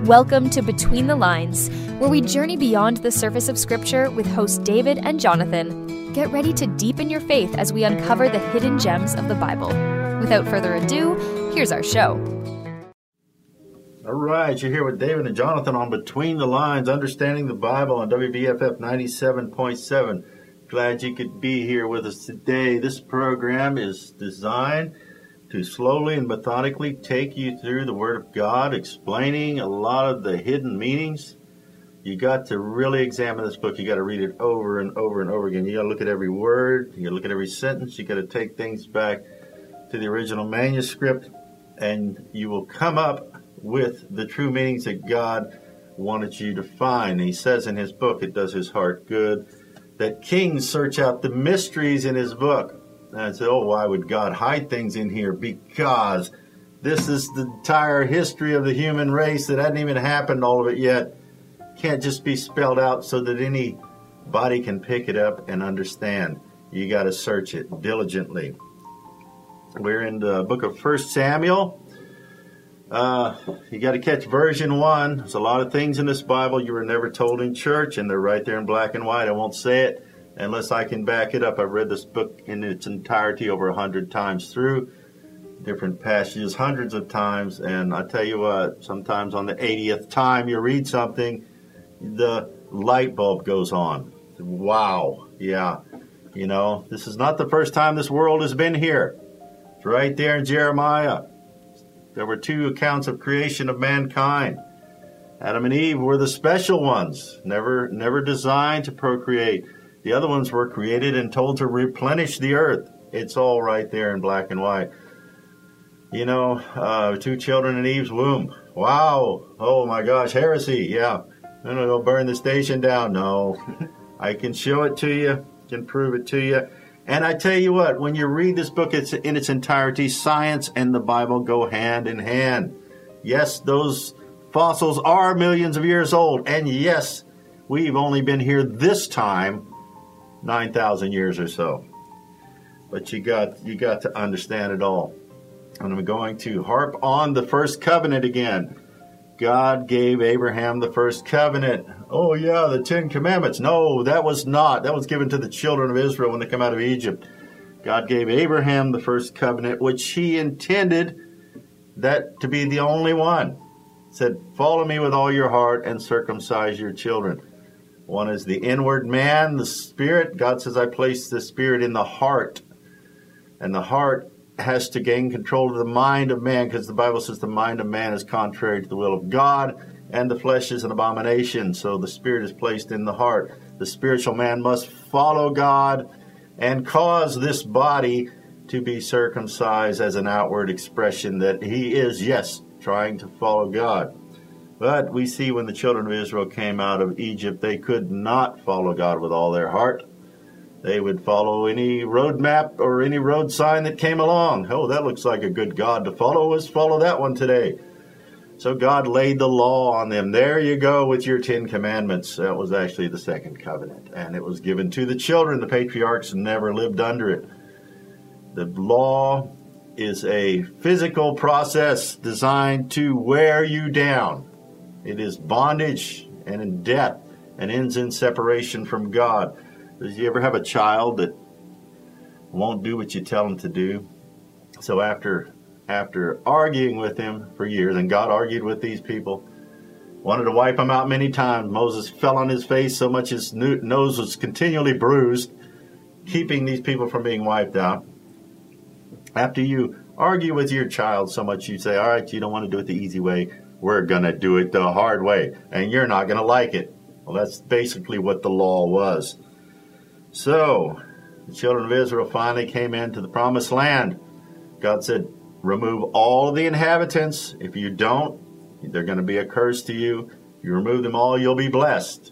Welcome to Between the Lines, where we journey beyond the surface of Scripture with hosts David and Jonathan. Get ready to deepen your faith as we uncover the hidden gems of the Bible. Without further ado, here's our show. All right, you're here with David and Jonathan on Between the Lines, Understanding the Bible on WBFF 97.7. Glad you could be here with us today. This program is designed to slowly and methodically take you through the Word of God, explaining a lot of the hidden meanings. You got to really examine this book. You got to read it over and over and over again. You got to look at every word. You got to look at every sentence. You got to take things back to the original manuscript, and you will come up with the true meanings that God wanted you to find. And he says in his book, it does his heart good, that kings search out the mysteries in his book. And I said, oh, why would God hide things in here? Because this is the entire history of the human race that hadn't even happened, all of it yet. Can't just be spelled out so that anybody can pick it up and understand. You got to search it diligently. We're in the book of 1 Samuel. You got to catch version 1. There's a lot of things in this Bible you were never told in church, and they're right there in black and white. I won't say it unless I can back it up. I've read this book in its entirety over 100 times through, different passages, hundreds of times, and I tell you what, sometimes on the 80th time you read something, the light bulb goes on. Wow, yeah, you know, this is not the first time this world has been here. It's right there in Jeremiah. There were 2 accounts of creation of mankind. Adam and Eve were the special ones, never designed to procreate. The other ones were created and told to replenish the earth. It's all right there in black and white. You know, 2 children in Eve's womb. Wow. Oh my gosh, heresy. Yeah. I'm going to go burn the station down. No. I can show it to you, can prove it to you. And I tell you what, when you read this book it's in its entirety, science and the Bible go hand in hand. Yes, those fossils are millions of years old. And yes, we've only been here this time 9,000 years or so. But you got to understand it all. And I'm going to harp on the first covenant again. God gave Abraham the first covenant. Oh yeah, the 10 commandments. No, that was not. That was given to the children of Israel when they come out of Egypt. God gave Abraham the first covenant, which he intended that to be the only one. He said, follow me with all your heart and circumcise your children. One is the inward man, the spirit. God says, I place the spirit in the heart. And the heart has to gain control of the mind of man, because the Bible says the mind of man is contrary to the will of God, and the flesh is an abomination. So the spirit is placed in the heart. The spiritual man must follow God and cause this body to be circumcised as an outward expression that he is, yes, trying to follow God. But we see when the children of Israel came out of Egypt, they could not follow God with all their heart. They would follow any road map or any road sign that came along. Oh, that looks like a good God to follow. Let's follow that one today. So God laid the law on them. There you go with your 10 commandments. That was actually the second covenant. And it was given to the children. The patriarchs never lived under it. The law is a physical process designed to wear you down. It is bondage and in death and ends in separation from God. Did you ever have a child that won't do what you tell him to do? So after arguing with him for years, and God argued with these people, wanted to wipe them out many times. Moses fell on his face so much his nose was continually bruised, keeping these people from being wiped out. After you argue with your child so much, you say, all right, you don't want to do it the easy way. We're going to do it the hard way, and you're not going to like it. Well, that's basically what the law was. So, the children of Israel finally came into the promised land. God said, remove all of the inhabitants. If you don't, they're going to be a curse to you. If you remove them all, you'll be blessed.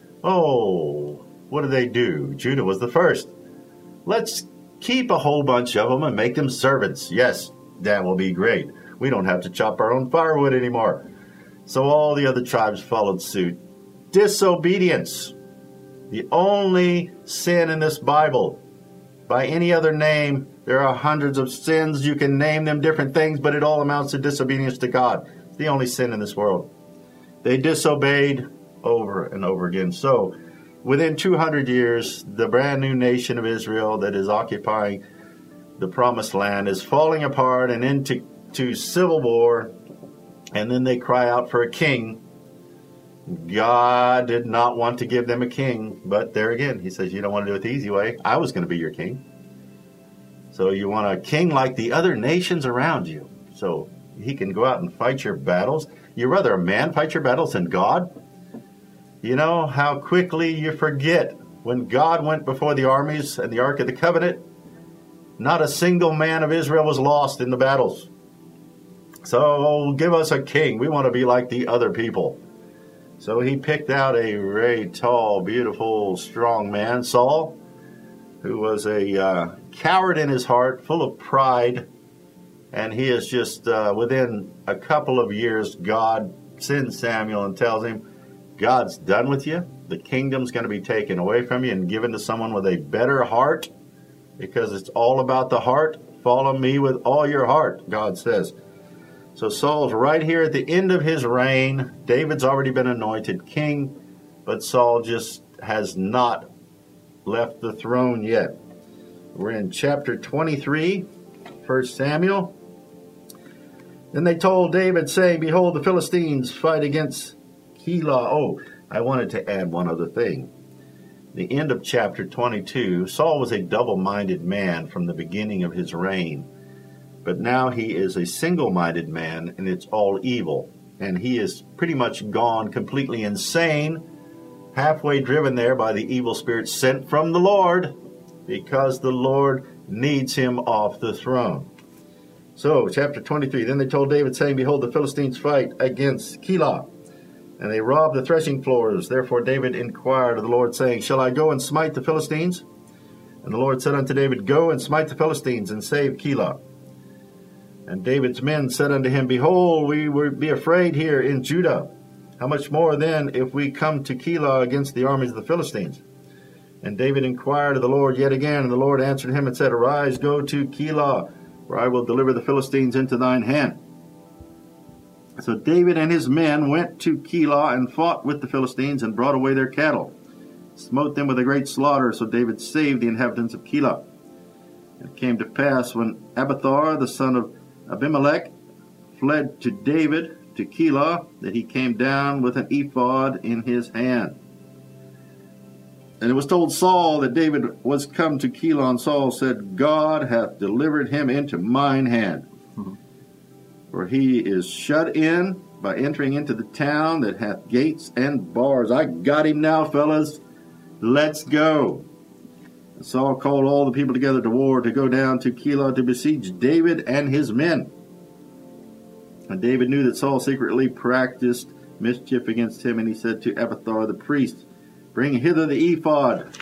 Oh, what did they do? Judah was the first. Let's keep a whole bunch of them and make them servants. Yes, that will be great. We don't have to chop our own firewood anymore. So all the other tribes followed suit. Disobedience. The only sin in this Bible. By any other name, there are hundreds of sins. You can name them different things, but it all amounts to disobedience to God. It's the only sin in this world. They disobeyed over and over again. So within 200 years, the brand new nation of Israel that is occupying the promised land is falling apart and into civil war. And then they cry out for a king. God did not want to give them a king. But there again, he says, you don't want to do it the easy way. I was going to be your king. So you want a king like the other nations around you. So he can go out and fight your battles. You'd rather a man fight your battles than God? You know how quickly you forget when God went before the armies and the Ark of the Covenant, not a single man of Israel was lost in the battles. So give us a king. We want to be like the other people. So he picked out a very tall, beautiful, strong man, Saul, who was a coward in his heart, full of pride. And he is just, within a couple of years, God sends Samuel and tells him, God's done with you. The kingdom's going to be taken away from you and given to someone with a better heart, because it's all about the heart. Follow me with all your heart, God says. So Saul's right here at the end of his reign. David's already been anointed king, but Saul just has not left the throne yet. We're in chapter 23, 1 Samuel. Then they told David, saying, behold, the Philistines fight against Keilah. Oh, I wanted to add one other thing. The end of chapter 22, Saul was a double-minded man from the beginning of his reign. But now he is a single-minded man, and it's all evil. And he is pretty much gone completely insane, halfway driven there by the evil spirit sent from the Lord, because the Lord needs him off the throne. So, chapter 23, then they told David, saying, behold, the Philistines fight against Keilah, and they rob the threshing floors. Therefore David inquired of the Lord, saying, shall I go and smite the Philistines? And the Lord said unto David, go and smite the Philistines, and save Keilah. And David's men said unto him, behold, we will be afraid here in Judah. How much more then if we come to Keilah against the armies of the Philistines? And David inquired of the Lord yet again, and the Lord answered him and said, arise, go to Keilah, for I will deliver the Philistines into thine hand. So David and his men went to Keilah and fought with the Philistines and brought away their cattle, smote them with a great slaughter. So David saved the inhabitants of Keilah. It came to pass when Abiathar, the son of Abimelech, fled to David to Keilah, that he came down with an ephod in his hand. And it was told Saul that David was come to Keilah, and Saul said, God hath delivered him into mine hand. For he is shut in by entering into the town that hath gates and bars. I got him now, fellas. Let's go. And Saul called all the people together to war, to go down to Keilah to besiege David and his men. And David knew that Saul secretly practiced mischief against him, and he said to Abiathar the priest, bring hither the ephod.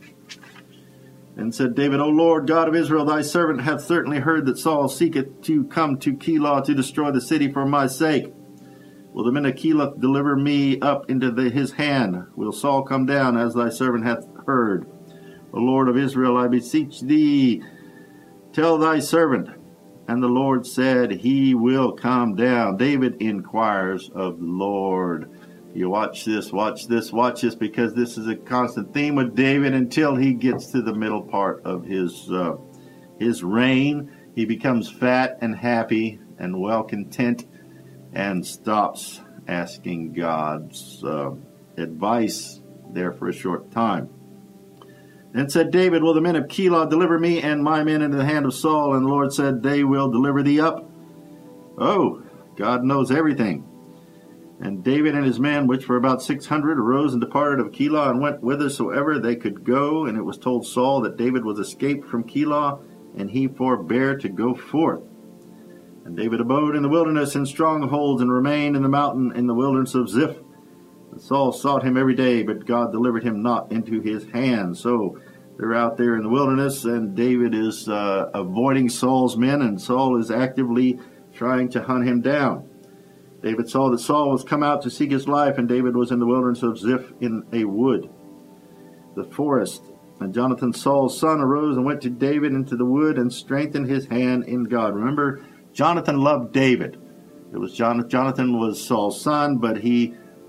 And said David, O Lord God of Israel, thy servant hath certainly heard that Saul seeketh to come to Keilah to destroy the city for my sake. Will the men of Keilah deliver me up into his hand? Will Saul come down, as thy servant hath heard? O Lord of Israel, I beseech thee, tell thy servant. And the Lord said, he will come down. David inquires of the Lord. You watch this, because this is a constant theme with David until he gets to the middle part of his reign. He becomes fat and happy and well content and stops asking God's advice there for a short time. Then said David, will the men of Keilah deliver me and my men into the hand of Saul? And the Lord said, they will deliver thee up. Oh, God knows everything. And David and his men, which were about 600, arose and departed of Keilah, and went whithersoever they could go. And it was told Saul that David was escaped from Keilah, and he forbare to go forth. And David abode in the wilderness in strongholds, and remained in the mountain in the wilderness of Ziph. And Saul sought him every day, but God delivered him not into his hand. So they're out there in the wilderness, and David is avoiding Saul's men, and Saul is actively trying to hunt him down. David saw that Saul was come out to seek his life, and David was in the wilderness of Ziph in a wood, the forest. And Jonathan, Saul's son, arose and went to David into the wood and strengthened his hand in God. Remember, Jonathan loved David. It was Jonathan was Saul's son, but he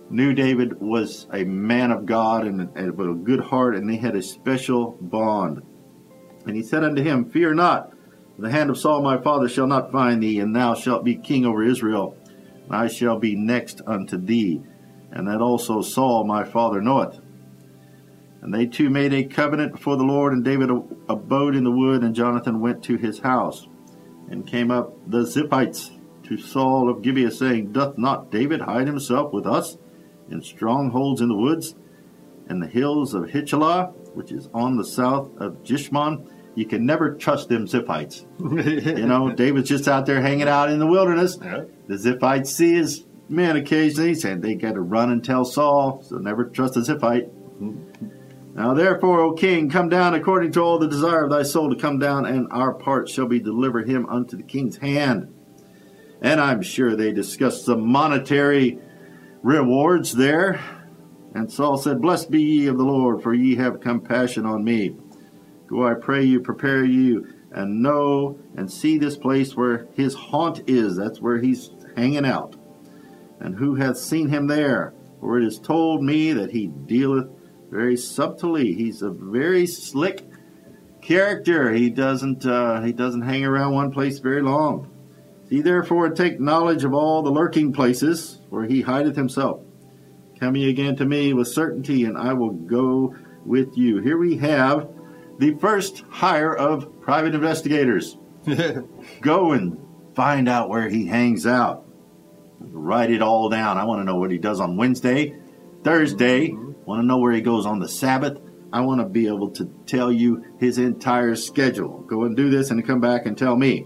knew David was a man of God and with a good heart, and they had a special bond. And he said unto him, Fear not, the hand of Saul my father shall not find thee, and thou shalt be king over Israel, and I shall be next unto thee, and that also Saul my father knoweth. And they two made a covenant before the Lord, and David abode in the wood, and Jonathan went to his house. And came up the Ziphites to Saul of Gibeah, saying, Doth not David hide himself with us in strongholds in the woods, and the hills of Hichelah, which is on the south of Jishmon? You can never trust them Ziphites. David's just out there hanging out in the wilderness. Yeah. The Ziphites see his men occasionally, and they got to run and tell Saul, so never trust a Ziphite. Now therefore, O king, come down according to all the desire of thy soul to come down, and our part shall be deliver him unto the king's hand. And I'm sure they discussed some monetary rewards there. And Saul said, Blessed be ye of the Lord, for ye have compassion on me. Go, I pray you, prepare you, and know and see this place where his haunt is. That's where he's hanging out. And who hath seen him there? For it is told me that he dealeth very subtly. He's a very slick character. He doesn't hang around one place very long. See therefore and take knowledge of all the lurking places where he hideth himself. Come ye again to me with certainty, and I will go with you. Here we have the first hire of private investigators. Go and find out where he hangs out. Write it all down. I want to know what he does on Wednesday, Thursday. Want to know where he goes on the Sabbath. I want to be able to tell you his entire schedule. Go and do this and come back and tell me.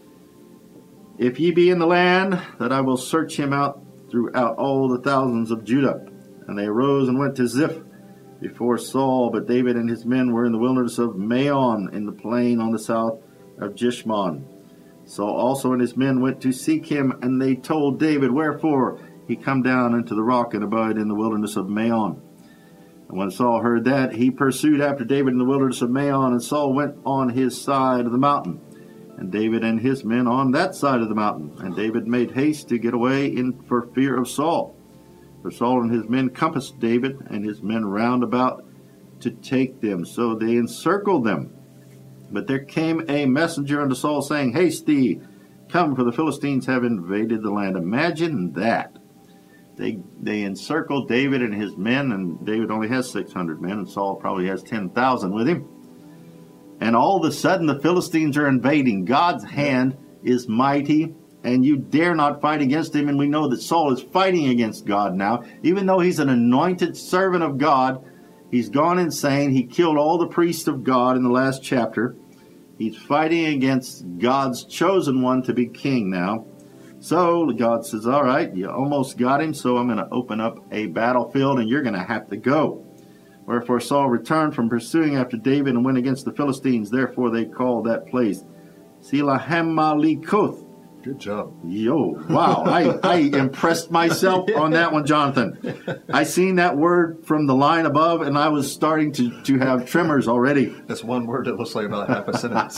If ye be in the land, that I will search him out throughout all the thousands of Judah. And they arose and went to Ziph before Saul, but David and his men were in the wilderness of Maon, in the plain on the south of Jishmon. Saul also and his men went to seek him, and they told David, Wherefore he come down into the rock and abide in the wilderness of Maon. And when Saul heard that, he pursued after David in the wilderness of Maon, and Saul went on his side of the mountain, and David and his men on that side of the mountain. And David made haste to get away for fear of Saul. For Saul and his men compassed David and his men round about to take them. So they encircled them. But there came a messenger unto Saul, saying, Haste thee, come, for the Philistines have invaded the land. Imagine that. They encircled David and his men, and David only has 600 men, and Saul probably has 10,000 with him. And all of a sudden the Philistines are invading. God's hand is mighty, and you dare not fight against him. And we know that Saul is fighting against God now. Even though he's an anointed servant of God, he's gone insane. He killed all the priests of God in the last chapter. He's fighting against God's chosen one to be king now. So God says, all right, you almost got him, so I'm going to open up a battlefield, and you're going to have to go. Wherefore Saul returned from pursuing after David and went against the Philistines. Therefore they called that place Selahamalikoth. Good job. Yo, wow. I impressed myself on that one, Jonathan. I seen that word from the line above, and I was starting to have tremors already. That's one word that looks like about half a sentence.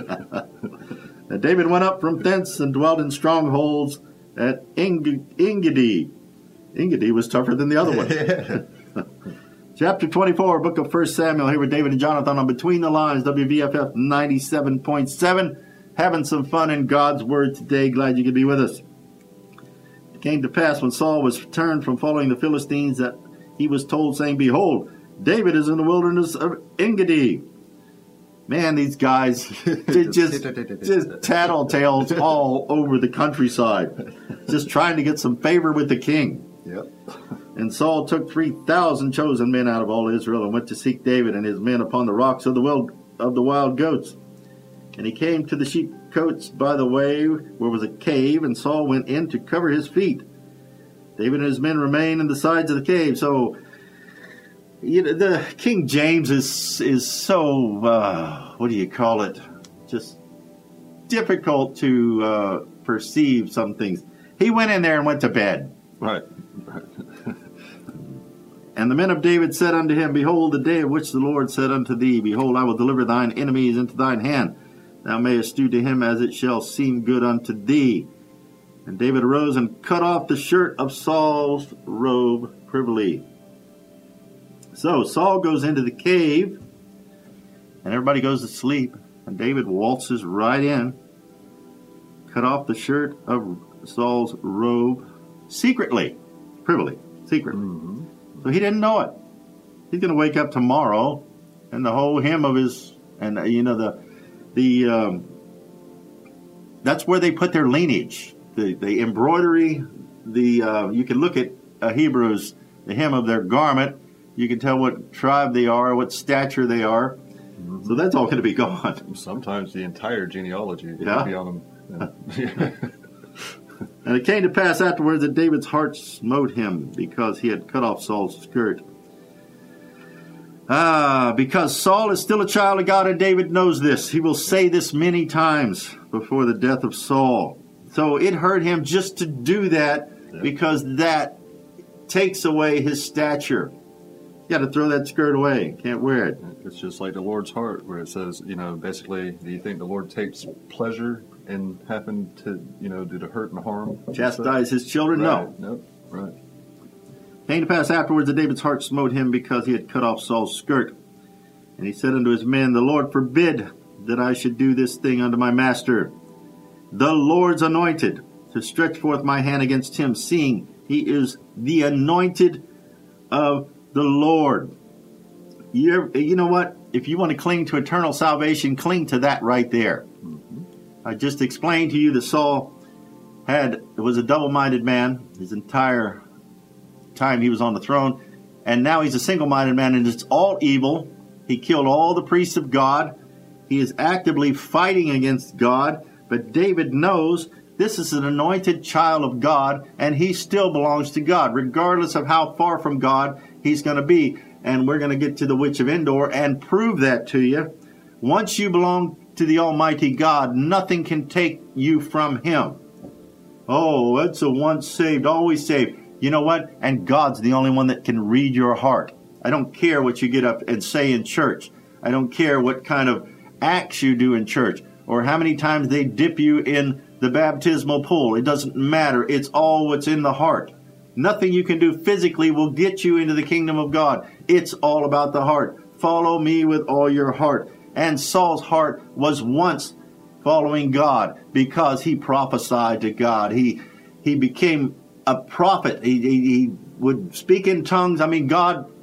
And David went up from thence and dwelt in strongholds at Engedi. Engedi was tougher than the other one. Chapter 24, book of 1 Samuel, here with David and Jonathan on Between the Lines, WVFF 97.7. Having some fun in God's Word today. Glad you could be with us. It came to pass when Saul was returned from following the Philistines that he was told, saying, Behold, David is in the wilderness of Engedi. Man, these guys, just tattletales all over the countryside. Just trying to get some favor with the king. Yep. And Saul took 3,000 chosen men out of all Israel and went to seek David and his men upon the rocks of the wild goats. And he came to the sheep cotes by the way where was a cave, and Saul went in to cover his feet. David and his men remained in the sides of the cave. So, the King James is so, what do you call it? Just difficult to perceive some things. He went in there and went to bed. Right. And the men of David said unto him, Behold, the day of which the Lord said unto thee, Behold, I will deliver thine enemies into thine hand. Thou mayest do to him as it shall seem good unto thee. And David arose and cut off the shirt of Saul's robe privily. So Saul goes into the cave, and everybody goes to sleep. And David waltzes right in, cut off the shirt of Saul's robe secretly, privily, secretly. Mm-hmm. So he didn't know it. He's going to wake up tomorrow, and the whole hem of his, and that's where they put their lineage. The embroidery, you can look at Hebrews, the hem of their garment. You can tell what tribe they are, what stature they are. Mm-hmm. So that's all going to be gone. Sometimes the entire genealogy will be on them. Yeah. And it came to pass afterwards that David's heart smote him because he had cut off Saul's skirt. Because Saul is still a child of God, and David knows this. He will say this many times before the death of Saul. So it hurt him just to do that, because that takes away his stature. You got to throw that skirt away. Can't wear it. It's just like the Lord's heart, where it says, basically, do you think the Lord takes pleasure in having to, do the hurt and harm? Chastise his children? Right. No. Nope. Right. Came to pass afterwards that David's heart smote him because he had cut off Saul's skirt. And he said unto his men, The Lord forbid that I should do this thing unto my master, the Lord's anointed, to stretch forth my hand against him, seeing he is the anointed of the Lord. You know what? If you want to cling to eternal salvation, cling to that right there. Mm-hmm. I just explained to you that Saul was a double-minded man his entire time he was on the throne, and now he's a single-minded man, and it's all evil. He killed all the priests of God. He is actively fighting against God, but David knows this is an anointed child of God, and he still belongs to God, regardless of how far from God he's going to be. And we're going to get to the Witch of Endor and prove that to you. Once you belong to the Almighty God, nothing can take you from him. Oh, that's a once saved, always saved. You know what? And God's the only one that can read your heart. I don't care what you get up and say in church. I don't care what kind of acts you do in church, or how many times they dip you in the baptismal pool. It doesn't matter. It's all what's in the heart. Nothing you can do physically will get you into the kingdom of God. It's all about the heart. Follow me with all your heart. And Saul's heart was once following God because he prophesied to God. He became a prophet. He would speak in tongues. I mean,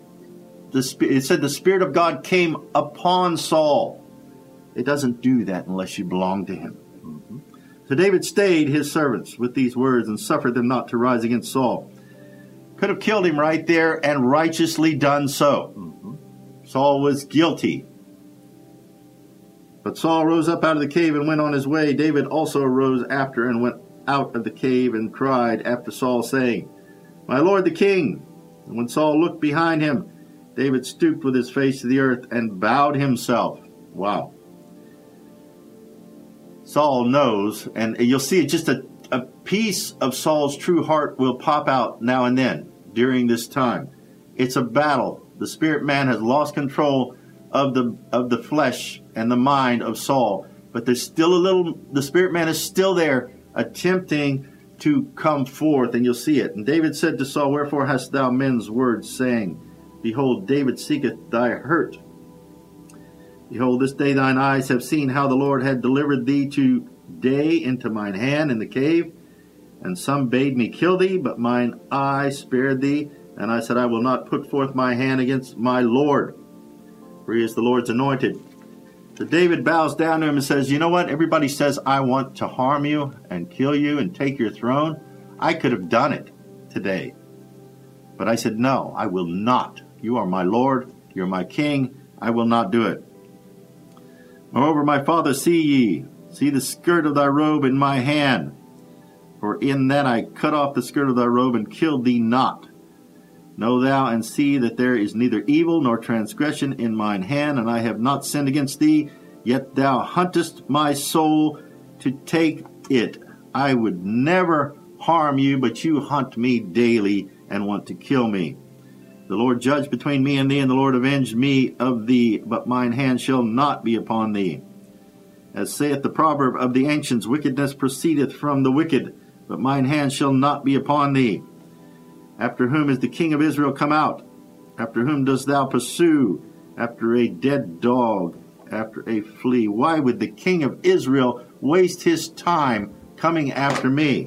it said the Spirit of God came upon Saul. It doesn't do that unless you belong to him. Mm-hmm. So David stayed his servants with these words and suffered them not to rise against Saul. Could have killed him right there and righteously done so. Mm-hmm. Saul was guilty. But Saul rose up out of the cave and went on his way. David also arose after and went out of the cave and cried after Saul, saying, My lord the king. And when Saul looked behind him, David stooped with his face to the earth and bowed himself. Wow. Saul knows, and you'll see just a piece of Saul's true heart will pop out now and then during this time. It's a battle. The spirit man has lost control of the flesh and the mind of Saul, but there's still the spirit man is still there, attempting to come forth, and you'll see it. And David said to Saul, Wherefore hast thou men's words, saying, Behold, David seeketh thy hurt. Behold, this day thine eyes have seen how the Lord had delivered thee today into mine hand in the cave. And some bade me kill thee, but mine eye spared thee. And I said, I will not put forth my hand against my Lord, for he is the Lord's anointed. So David bows down to him and says, You know what? Everybody says I want to harm you and kill you and take your throne. I could have done it today. But I said, no, I will not. You are my Lord. You're my king. I will not do it. Moreover, my father, see the skirt of thy robe in my hand. For in that I cut off the skirt of thy robe and killed thee not. Know thou and see that there is neither evil nor transgression in mine hand, and I have not sinned against thee, yet thou huntest my soul to take it. I would never harm you, but you hunt me daily and want to kill me. The Lord judge between me and thee, and the Lord avenge me of thee, but mine hand shall not be upon thee. As saith the proverb of the ancients, wickedness proceedeth from the wicked, but mine hand shall not be upon thee. After whom is the king of Israel come out? After whom dost thou pursue? After a dead dog, after a flea. Why would the king of Israel waste his time coming after me?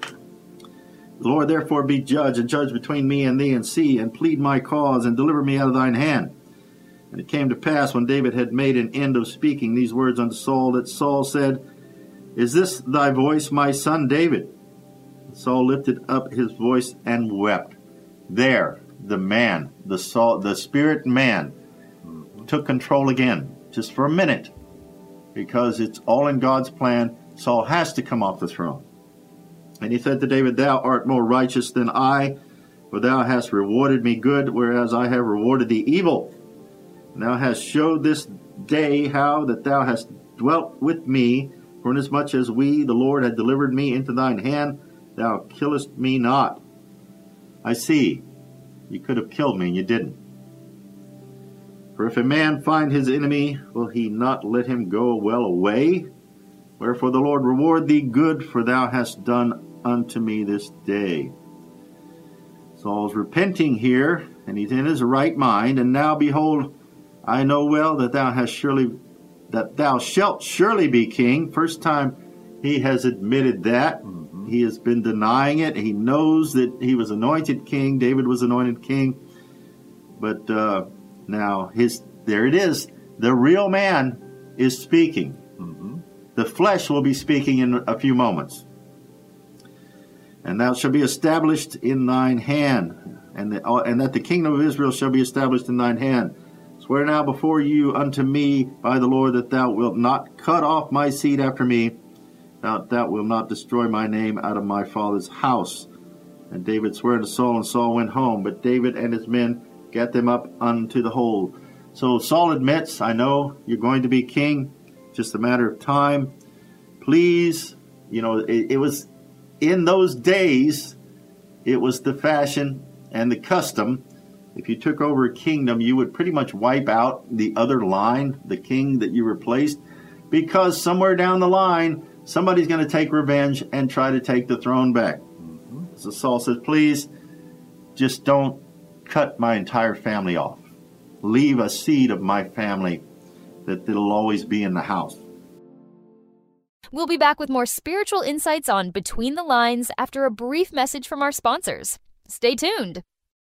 The Lord therefore be judge, and judge between me and thee, and see, and plead my cause, and deliver me out of thine hand. And it came to pass, when David had made an end of speaking these words unto Saul, that Saul said, Is this thy voice, my son David? And Saul lifted up his voice and wept. There, the man, the spirit man, took control again, just for a minute, because it's all in God's plan. Saul has to come off the throne. And he said to David, Thou art more righteous than I, for thou hast rewarded me good, whereas I have rewarded thee evil. And thou hast showed this day how that thou hast dwelt with me, for inasmuch as the Lord, had delivered me into thine hand, thou killest me not. I see, you could have killed me, and you didn't. For if a man find his enemy, will he not let him go well away? Wherefore the Lord reward thee good, for thou hast done unto me this day. Saul's repenting here, and he's in his right mind. And now behold, I know well that thou shalt surely be king. First time he has admitted that. He has been denying it. He knows that he was anointed king. David was anointed king. But now there it is. The real man is speaking. The flesh will be speaking in a few moments. And thou shalt be established in thine hand, and that the kingdom of Israel shall be established in thine hand. Swear now before you unto me by the Lord that thou wilt not cut off my seed after me, that thou wilt not destroy my name out of my father's house. And David swore unto Saul, and Saul went home. But David and his men gat them up unto the hold. So Saul admits, I know you're going to be king. Just a matter of time. Please, it was in those days, it was the fashion and the custom. If you took over a kingdom, you would pretty much wipe out the other line, the king that you replaced, because somewhere down the line, somebody's going to take revenge and try to take the throne back. So Saul says, please, just don't cut my entire family off. Leave a seed of my family that'll always be in the house. We'll be back with more spiritual insights on Between the Lines after a brief message from our sponsors. Stay tuned.